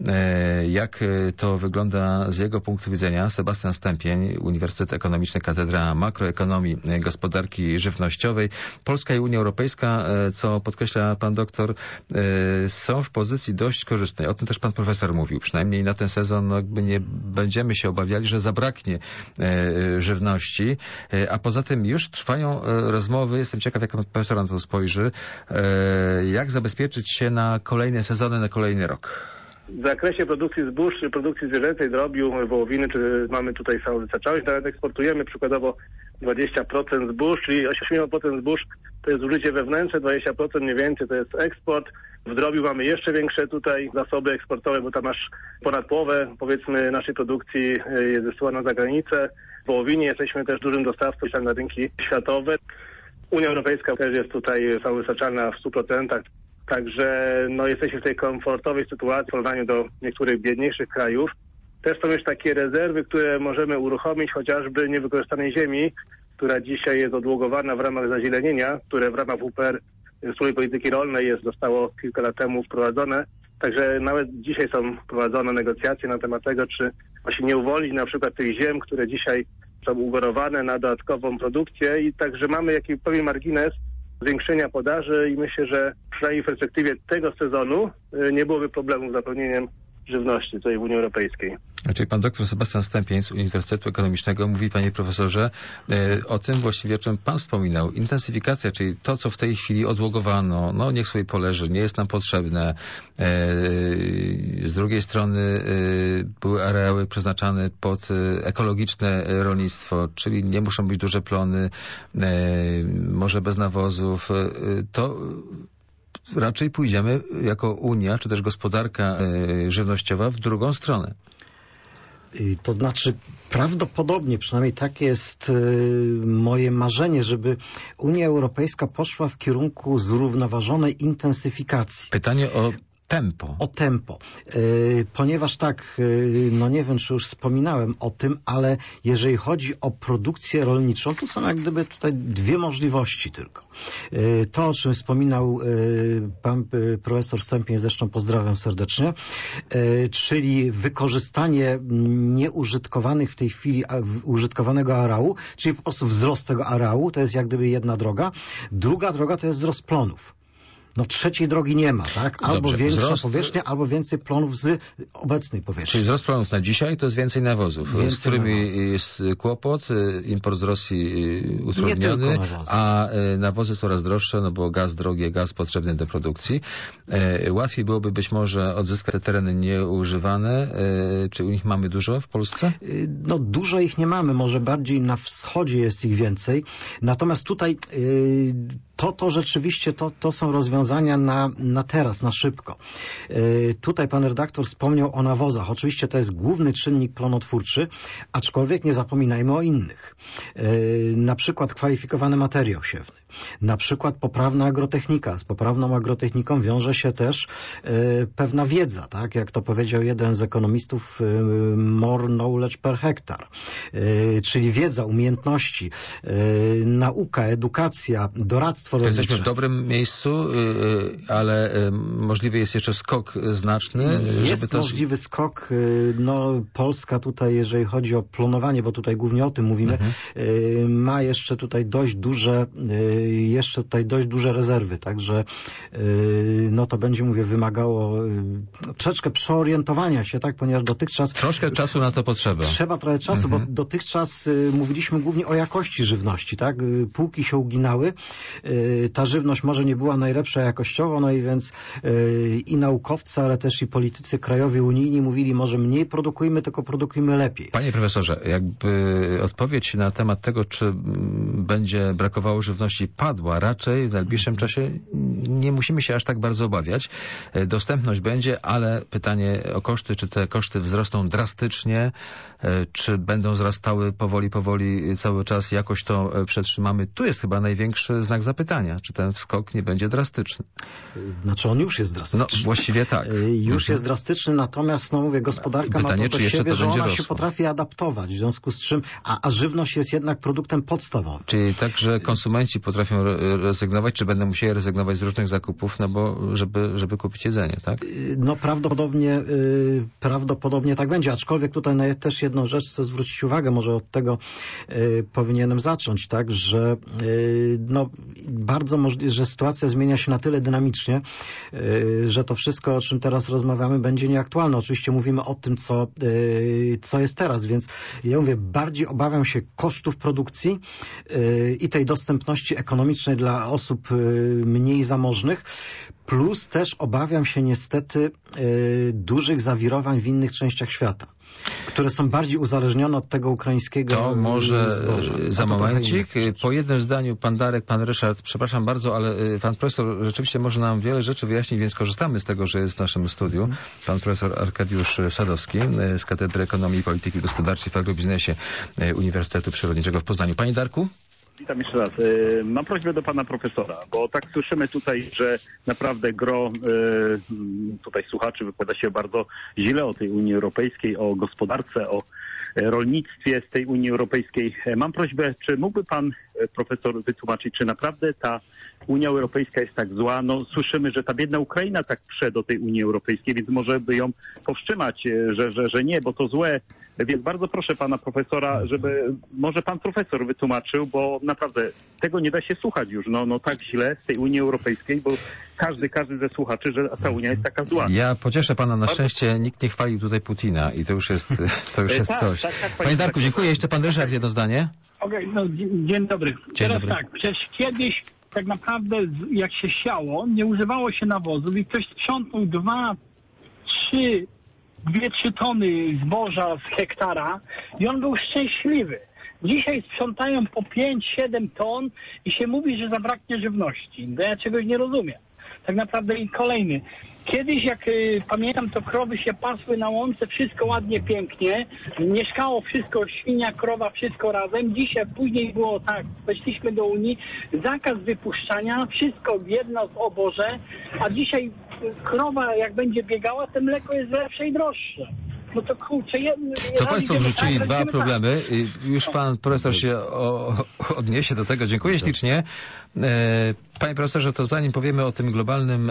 jak to wygląda z jego punktu widzenia. Sebastian Stępień, Uniwersytet Ekonomiczny, Katedra Makroekonomii Gospodarki Żywnościowej. Polska i Unia Europejska, co podkreśla pan doktor, są w pozycji dość korzystnej. O tym też pan profesor mówił. Przynajmniej na ten sezon no, jakby nie będziemy się obawiali, że zabraknie e, żywności, e, a poza tym już trwają e, rozmowy, jestem ciekaw, jak pan profesor na to spojrzy, e, jak zabezpieczyć się na kolejne sezony, na kolejny rok. W zakresie produkcji zbóż, czy produkcji zwierzęcej, drobiu, wołowiny, czy mamy tutaj całą wystarczalność, nawet eksportujemy przykładowo dwadzieścia procent zbóż, czyli osiemdziesiąt procent zbóż to jest zużycie wewnętrzne, dwadzieścia procent mniej więcej to jest eksport. W drobiu mamy jeszcze większe tutaj zasoby eksportowe, bo tam aż ponad połowę, powiedzmy, naszej produkcji jest wysyłana za granicę. W wołowinie jesteśmy też dużym dostawcą na rynki światowe. Unia Europejska też jest tutaj samowystarczalna w stu procentach. Także no, jesteśmy w tej komfortowej sytuacji w porównaniu do niektórych biedniejszych krajów. Też są już takie rezerwy, które możemy uruchomić, chociażby niewykorzystanej ziemi, która dzisiaj jest odłogowana w ramach zazielenienia, które w ramach W P R, Wspólnej Polityki Rolnej, jest, zostało kilka lat temu wprowadzone. Także nawet dzisiaj są prowadzone negocjacje na temat tego, czy właśnie nie uwolnić na przykład tych ziem, które dzisiaj są ugorowane na dodatkową produkcję i także mamy jakiś pewien margines zwiększenia podaży i myślę, że przynajmniej w perspektywie tego sezonu nie byłoby problemu z zapewnieniem żywności tutaj w Unii Europejskiej. Czyli pan doktor Sebastian Stępień z Uniwersytetu Ekonomicznego mówi, panie profesorze, e, o tym właściwie, o czym pan wspominał. Intensyfikacja, czyli to, co w tej chwili odłogowano, no niech sobie poleży, nie jest nam potrzebne. E, z drugiej strony e, były areały przeznaczane pod e, ekologiczne rolnictwo, czyli nie muszą być duże plony, e, może bez nawozów. E, to raczej pójdziemy jako Unia, czy też gospodarka e, żywnościowa w drugą stronę. To znaczy prawdopodobnie, przynajmniej takie jest moje marzenie, żeby Unia Europejska poszła w kierunku zrównoważonej intensyfikacji. Pytanie o tempo. O tempo. Yy, ponieważ tak, yy, no nie wiem, czy już wspominałem o tym, ale jeżeli chodzi o produkcję rolniczą, to są jak gdyby tutaj dwie możliwości tylko. Yy, to, o czym wspominał yy, pan yy, profesor Stępień, zresztą pozdrawiam serdecznie, yy, czyli wykorzystanie nieużytkowanych w tej chwili a, użytkowanego areału, czyli po prostu wzrost tego areału, to jest jak gdyby jedna droga. Druga droga to jest wzrost plonów. No trzeciej drogi nie ma, tak? Albo Dobrze, większa wzrost... powierzchnia, albo więcej plonów z obecnej powierzchni. Czyli wzrost plonów na dzisiaj to jest więcej nawozów, więcej z którymi nawozów. Jest kłopot, import z Rosji utrudniony, a nawozy coraz droższe, no bo gaz drogi, gaz potrzebny do produkcji. Łatwiej byłoby być może odzyskać te tereny nieużywane. Czy u nich mamy dużo w Polsce? No dużo ich nie mamy, może bardziej na wschodzie jest ich więcej. Natomiast tutaj to, to rzeczywiście to, to są rozwiązania na, na teraz, na szybko. Yy, tutaj pan redaktor wspomniał o nawozach. Oczywiście to jest główny czynnik plonotwórczy, aczkolwiek nie zapominajmy o innych. Yy, na przykład kwalifikowany materiał siewny. Na przykład poprawna agrotechnika. Z poprawną agrotechniką wiąże się też yy, pewna wiedza, tak? Jak to powiedział jeden z ekonomistów, yy, more knowledge per hektar. Yy, czyli wiedza, umiejętności, yy, nauka, edukacja, doradztwo. To jesteśmy w dobrym miejscu, ale możliwy jest jeszcze skok znaczny. Jest żeby to... możliwy skok. No, Polska tutaj, jeżeli chodzi o plonowanie, bo tutaj głównie o tym mówimy, mhm. ma jeszcze tutaj dość duże, jeszcze tutaj dość duże rezerwy, także no to będzie, mówię, wymagało troszeczkę przeorientowania się, tak, ponieważ dotychczas... Troszkę czasu na to potrzeba. Trzeba trochę czasu, mhm. bo dotychczas mówiliśmy głównie o jakości żywności, tak, półki się uginały, ta żywność może nie była najlepsza jakościowo, no i więc yy, i naukowcy, ale też i politycy krajowi, unijni mówili, może mniej produkujmy, tylko produkujmy lepiej. Panie profesorze, jakby odpowiedź na temat tego, czy będzie brakowało żywności, padła. Raczej w najbliższym czasie nie musimy się aż tak bardzo obawiać. Dostępność będzie, ale pytanie o koszty, czy te koszty wzrosną drastycznie, czy będą wzrastały powoli, powoli cały czas, jakoś to przetrzymamy. Tu jest chyba największy znak zapytania, czy ten skok nie będzie drastyczny. Znaczy on już jest drastyczny. No właściwie tak. Już mhm. jest drastyczny, natomiast no mówię, gospodarka Pytanie, ma to do czy siebie, to że ona rosło. się potrafi adaptować, w związku z czym, a, a żywność jest jednak produktem podstawowym. Czyli tak, że konsumenci potrafią rezygnować, czy będą musieli rezygnować z różnych zakupów, no bo żeby, żeby kupić jedzenie, tak? No prawdopodobnie, yy, prawdopodobnie tak będzie, aczkolwiek tutaj no, też jedną rzecz chcę zwrócić uwagę, może od tego yy, powinienem zacząć, tak, że yy, no bardzo możliwe, że sytuacja zmienia się na tyle dynamicznie, yy, że to wszystko, o czym teraz rozmawiamy, będzie nieaktualne. Oczywiście mówimy o tym, co, yy, co jest teraz, więc ja mówię, bardziej obawiam się kosztów produkcji yy, i tej dostępności ekonomicznej dla osób yy, mniej zamożnych, plus też obawiam się niestety yy, dużych zawirowań w innych częściach świata, które są bardziej uzależnione od tego ukraińskiego To może zboża. Za to momencik. Po jednym zdaniu pan Darek, pan Ryszard, przepraszam bardzo, ale pan profesor rzeczywiście może nam wiele rzeczy wyjaśnić, więc korzystamy z tego, że jest w naszym studiu. Pan profesor Arkadiusz Sadowski z Katedry Ekonomii i Polityki Gospodarczej w Agrobiznesie Uniwersytetu Przyrodniczego w Poznaniu. Panie Darku? Witam jeszcze raz. Mam prośbę do pana profesora, bo tak słyszymy tutaj, że naprawdę gro tutaj słuchaczy wypowiada się bardzo źle o tej Unii Europejskiej, o gospodarce, o rolnictwie z tej Unii Europejskiej. Mam prośbę, czy mógłby pan profesor wytłumaczyć, czy naprawdę ta Unia Europejska jest tak zła? No słyszymy, że ta biedna Ukraina tak prze do tej Unii Europejskiej, więc może by ją powstrzymać, że, że, że nie, bo to złe. Więc bardzo proszę pana profesora, żeby może pan profesor wytłumaczył, bo naprawdę tego nie da się słuchać już, no, no tak źle z tej Unii Europejskiej, bo każdy, każdy ze słuchaczy, że ta Unia jest taka zła. Ja pocieszę pana, na szczęście nikt nie chwalił tutaj Putina i to już jest, to już jest tak, coś. Tak, tak, Panie Darku, dziękuję. Jeszcze pan Ryszard, jedno zdanie. Okej, okay, no dzień dobry. Dzień Teraz dobry. tak, przecież kiedyś tak naprawdę jak się siało, nie używało się nawozów i ktoś sprzątnął dwa, trzy, dwie, trzy tony zboża z hektara i on był szczęśliwy. Dzisiaj sprzątają po pięć, siedem ton i się mówi, że zabraknie żywności. No ja czegoś nie rozumiem. Tak naprawdę i kolejny. Kiedyś, jak y, pamiętam, to krowy się pasły na łące, wszystko ładnie, pięknie. Mieszkało wszystko, świnia, krowa, wszystko razem. Dzisiaj, później było tak, weszliśmy do Unii, zakaz wypuszczania, wszystko jedno z oborze, a dzisiaj krowa, jak będzie biegała, to mleko jest lepsze i droższe. No to kurczę, jedno, to państwo wrzucili tak, dwa problemy. Tak. Już pan profesor się o, odniesie do tego. Dziękuję ślicznie. Panie profesorze, to zanim powiemy o tym globalnym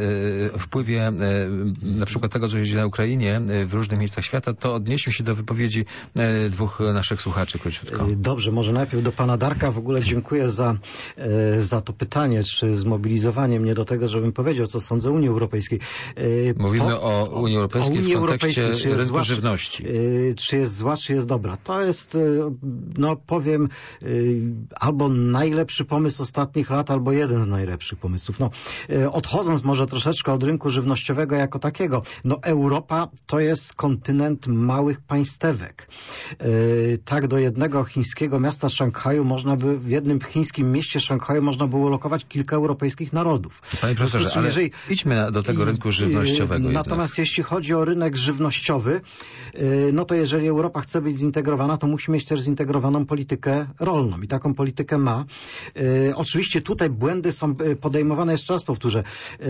wpływie na przykład tego, co się dzieje na Ukrainie w różnych miejscach świata, to odnieśmy się do wypowiedzi dwóch naszych słuchaczy króciutko. Dobrze, może najpierw do pana Darka. W ogóle dziękuję za, za to pytanie, czy zmobilizowanie mnie do tego, żebym powiedział, co sądzę o Unii Europejskiej. Mówimy po, o Unii Europejskiej o Unii w kontekście Europejskiej, rynku zła, żywności. Czy, czy jest zła, czy jest dobra. To jest, no powiem, albo najlepszy pomysł ostatnich lat, albo jeden z najlepszych pomysłów. No, odchodząc może troszeczkę od rynku żywnościowego jako takiego, no Europa to jest kontynent małych państewek. Tak do jednego chińskiego miasta Szanghaju można by, w jednym chińskim mieście Szanghaju można było lokować kilka europejskich narodów. Panie profesorze, ale jeżeli, idźmy do tego rynku żywnościowego. Natomiast jednak. jeśli chodzi o rynek żywnościowy, no to jeżeli Europa chce być zintegrowana, to musi mieć też zintegrowaną politykę rolną i taką politykę ma. Oczywiście tutaj błędy są podejmowane, jeszcze raz powtórzę,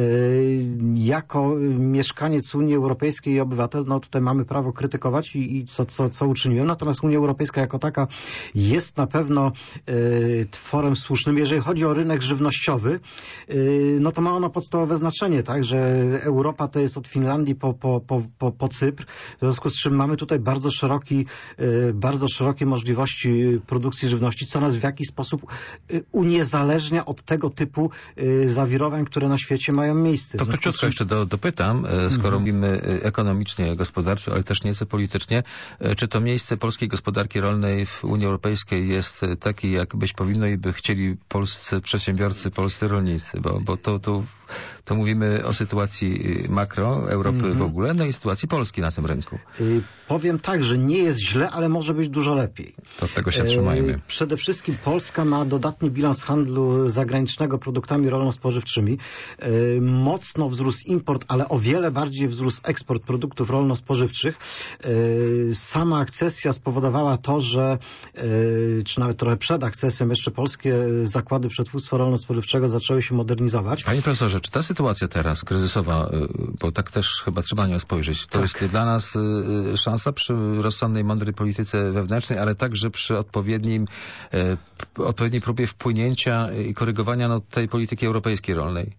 jako mieszkaniec Unii Europejskiej i obywatel, no tutaj mamy prawo krytykować i, i co, co, co uczyniłem, natomiast Unia Europejska jako taka jest na pewno tworem słusznym. Jeżeli chodzi o rynek żywnościowy, no to ma ono podstawowe znaczenie, tak, że Europa to jest od Finlandii po, po, po, po, po Cypr, w związku z czym mamy tutaj bardzo szeroki, bardzo szerokie możliwości produkcji żywności, co nas w jakiś sposób uniezależnia od tego typu zawirowań, które na świecie mają miejsce. To króciutko czym... jeszcze do, dopytam, skoro mm-hmm. mówimy ekonomicznie, gospodarczo, ale też nieco politycznie, czy to miejsce polskiej gospodarki rolnej w Unii Europejskiej jest takie, jak być powinno i by chcieli polscy przedsiębiorcy, polscy rolnicy, bo, bo to, to, to mówimy o sytuacji makro Europy mm-hmm. w ogóle, no i sytuacji Polski na tym rynku. Y, powiem tak, że nie jest źle, ale może być dużo lepiej. To od tego się trzymajmy. Y, przede wszystkim Polska ma dodatni bilans handlu zagranicznego produktami rolno-spożywczymi. Y, mocno wzrósł import, ale o wiele bardziej wzrósł eksport produktów rolno-spożywczych. Y, sama akcesja spowodowała to, że y, czy nawet trochę przed akcesją jeszcze polskie zakłady przetwórstwa rolno-spożywczego zaczęły się modernizować. Panie profesorze, czy ta sytuacja teraz kryzysowa, bo tak też chyba trzeba na nią spojrzeć, to tak. jest dla nas szansa przy rozsądnej, mądrej polityce wewnętrznej, ale także przy odpowiednim, odpowiedniej próbie wpłynięcia i korygowania no, tej polityki europejskiej rolnej?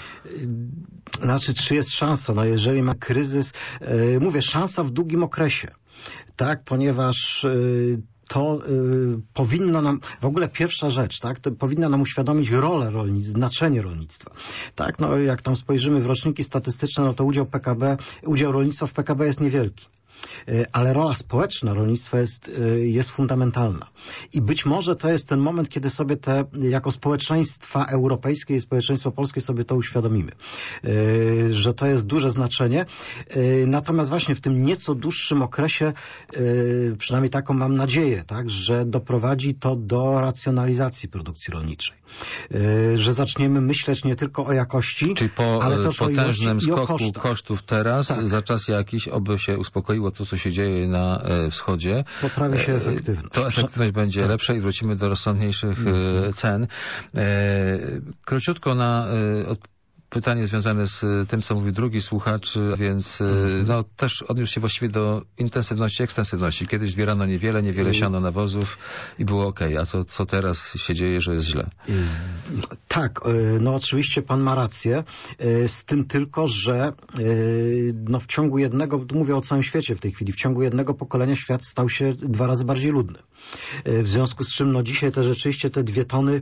Znaczy, czy jest szansa? No jeżeli ma kryzys, yy, mówię, szansa w długim okresie, tak, ponieważ yy, to y, powinno nam, w ogóle pierwsza rzecz, tak, to powinna nam uświadomić rolę rolnictwa, znaczenie rolnictwa. Tak, no jak tam spojrzymy w roczniki statystyczne, no to udział P K B, udział rolnictwa w P K B jest niewielki. Ale rola społeczna rolnictwa jest, jest fundamentalna. I być może to jest ten moment, kiedy sobie te, jako społeczeństwa europejskie i społeczeństwo polskie sobie to uświadomimy. Że to jest duże znaczenie. Natomiast właśnie w tym nieco dłuższym okresie, przynajmniej taką mam nadzieję, tak, że doprowadzi to do racjonalizacji produkcji rolniczej. Że zaczniemy myśleć nie tylko o jakości, czyli po ale też potężnym o skoku o kosztach. kosztów teraz, tak. za czas jakiś, oby się uspokoiło to, co się dzieje na e, wschodzie. Poprawi się efektywność. To efektywność będzie tak. lepsza i wrócimy do rozsądniejszych mm. cen. E, króciutko na, e, od, pytanie związane z tym, co mówił drugi słuchacz, więc mm. no, też odniósł się właściwie do intensywności, ekstensywności. Kiedyś zbierano niewiele, niewiele siano nawozów i było okej. Okay. A co, co teraz się dzieje, że jest źle? Tak, no oczywiście pan ma rację, z tym tylko, że no, w ciągu jednego, mówię o całym świecie w tej chwili, w ciągu jednego pokolenia świat stał się dwa razy bardziej ludny. W związku z czym no dzisiaj te rzeczywiście te dwie tony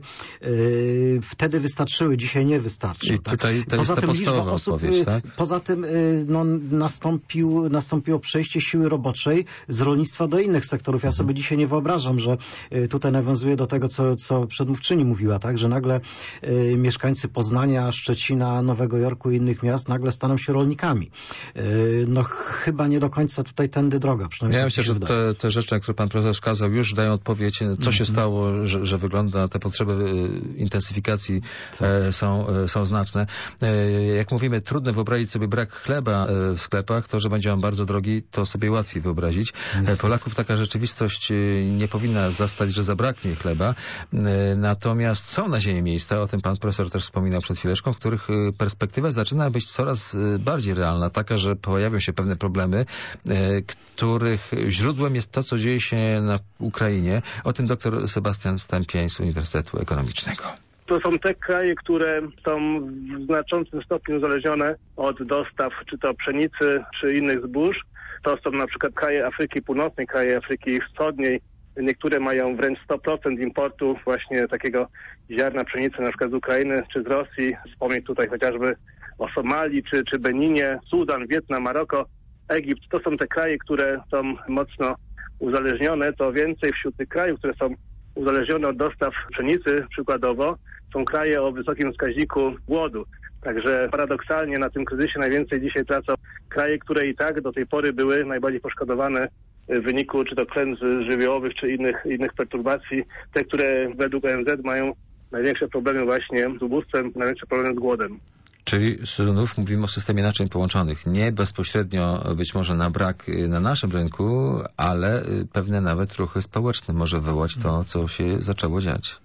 yy, wtedy wystarczyły, dzisiaj nie wystarczy. I tak? tutaj to jest ta podstawowa odpowiedź, tak? Poza tym yy, no, nastąpił, nastąpiło przejście siły roboczej z rolnictwa do innych sektorów. Ja sobie dzisiaj nie wyobrażam, że yy, tutaj nawiązuję do tego, co, co przedmówczyni mówiła, tak? Że nagle yy, mieszkańcy Poznania, Szczecina, Nowego Jorku i innych miast nagle staną się rolnikami. Yy, no chyba nie do końca tutaj tędy droga. Ja myślę, że te, te rzeczy, na które pan profesor wskazał, już dają odpowiedź, co się stało, że, że wygląda, te potrzeby intensyfikacji e, są, e, są znaczne. E, jak mówimy, trudno wyobrazić sobie brak chleba e, w sklepach, to, że będzie on bardzo drogi, to sobie łatwiej wyobrazić. E, Polaków taka rzeczywistość nie powinna zastać, że zabraknie chleba. E, natomiast są na ziemi miejsca, o tym pan profesor też wspominał przed chwileczką, w których perspektywa zaczyna być coraz bardziej realna, taka, że pojawią się pewne problemy, e, których źródłem jest to, co dzieje się na Ukrainie. O tym dr Sebastian Stępień z Uniwersytetu Ekonomicznego. To są te kraje, które są w znaczącym stopniu uzależnione od dostaw czy to pszenicy, czy innych zbóż. To są na przykład kraje Afryki Północnej, kraje Afryki Wschodniej. Niektóre mają wręcz sto procent importu właśnie takiego ziarna pszenicy, na przykład z Ukrainy czy z Rosji. Wspomnę tutaj chociażby o Somalii, czy, czy Beninie, Sudan, Wietnam, Maroko, Egipt. To są te kraje, które są mocno uzależnione. To więcej wśród tych krajów, które są uzależnione od dostaw pszenicy, przykładowo, są kraje o wysokim wskaźniku głodu. Także paradoksalnie na tym kryzysie najwięcej dzisiaj tracą kraje, które i tak do tej pory były najbardziej poszkodowane w wyniku czy to klęsk żywiołowych, czy innych, innych perturbacji. Te, które według O N Z mają największe problemy właśnie z ubóstwem, największe problemy z głodem. Czyli znów mówimy o systemie naczyń połączonych. Nie bezpośrednio być może na brak na naszym rynku, ale pewne nawet ruchy społeczne może wywołać to, co się zaczęło dziać.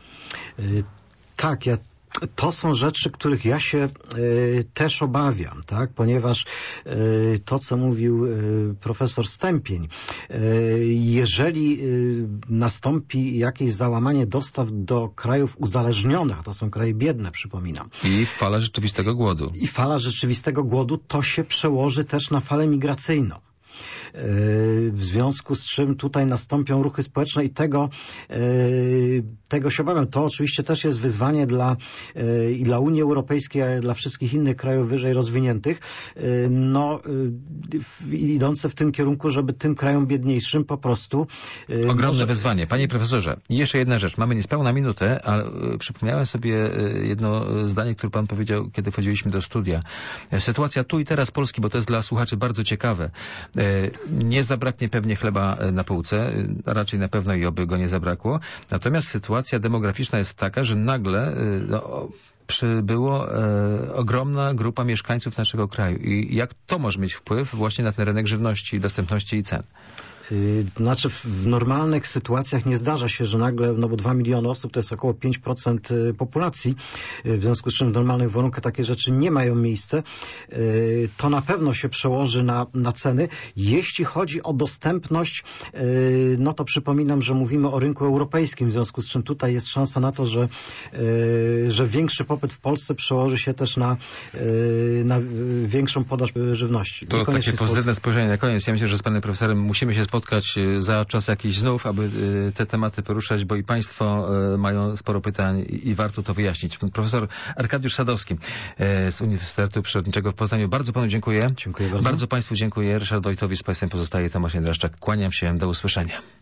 Tak, ja to są rzeczy, których ja się y, też obawiam, tak? Ponieważ y, to, co mówił y, profesor Stępień, y, jeżeli y, nastąpi jakieś załamanie dostaw do krajów uzależnionych, to są kraje biedne, przypominam. I fala rzeczywistego głodu. I fala rzeczywistego głodu, to się przełoży też na falę migracyjną. W związku z czym tutaj nastąpią ruchy społeczne i tego, tego się obawiam. To oczywiście też jest wyzwanie dla, i dla Unii Europejskiej, i dla wszystkich innych krajów wyżej rozwiniętych, no, idące w tym kierunku, żeby tym krajom biedniejszym po prostu... Ogromne może... wyzwanie. Panie profesorze, jeszcze jedna rzecz. Mamy niespełna minutę, ale przypomniałem sobie jedno zdanie, które pan powiedział, kiedy wchodziliśmy do studia. Sytuacja tu i teraz Polski, bo to jest dla słuchaczy bardzo ciekawe. Nie zabraknie pewnie chleba na półce, raczej na pewno i oby go nie zabrakło. Natomiast sytuacja demograficzna jest taka, że nagle no, przybyło e, ogromna grupa mieszkańców naszego kraju. I jak to może mieć wpływ właśnie na ten rynek żywności, dostępności i cen? Znaczy w normalnych sytuacjach nie zdarza się, że nagle, no bo dwa miliony osób to jest około pięć procent populacji, w związku z czym w normalnych warunkach takie rzeczy nie mają miejsca. To na pewno się przełoży na, na ceny. Jeśli chodzi o dostępność, no to przypominam, że mówimy o rynku europejskim, w związku z czym tutaj jest szansa na to, że, że większy popyt w Polsce przełoży się też na, na większą podaż żywności. To takie pozytywne spojrzenie na koniec. Ja myślę, że z panem profesorem musimy się spotkać za czas jakiś znów, aby te tematy poruszać, bo i państwo mają sporo pytań i warto to wyjaśnić. Profesor Arkadiusz Sadowski z Uniwersytetu Przyrodniczego w Poznaniu. Bardzo panu dziękuję. Dziękuję bardzo. Bardzo państwu dziękuję. Ryszard Wojtowicz, z państwem pozostaje Tomasz Jędraszczak. Kłaniam się. Do usłyszenia.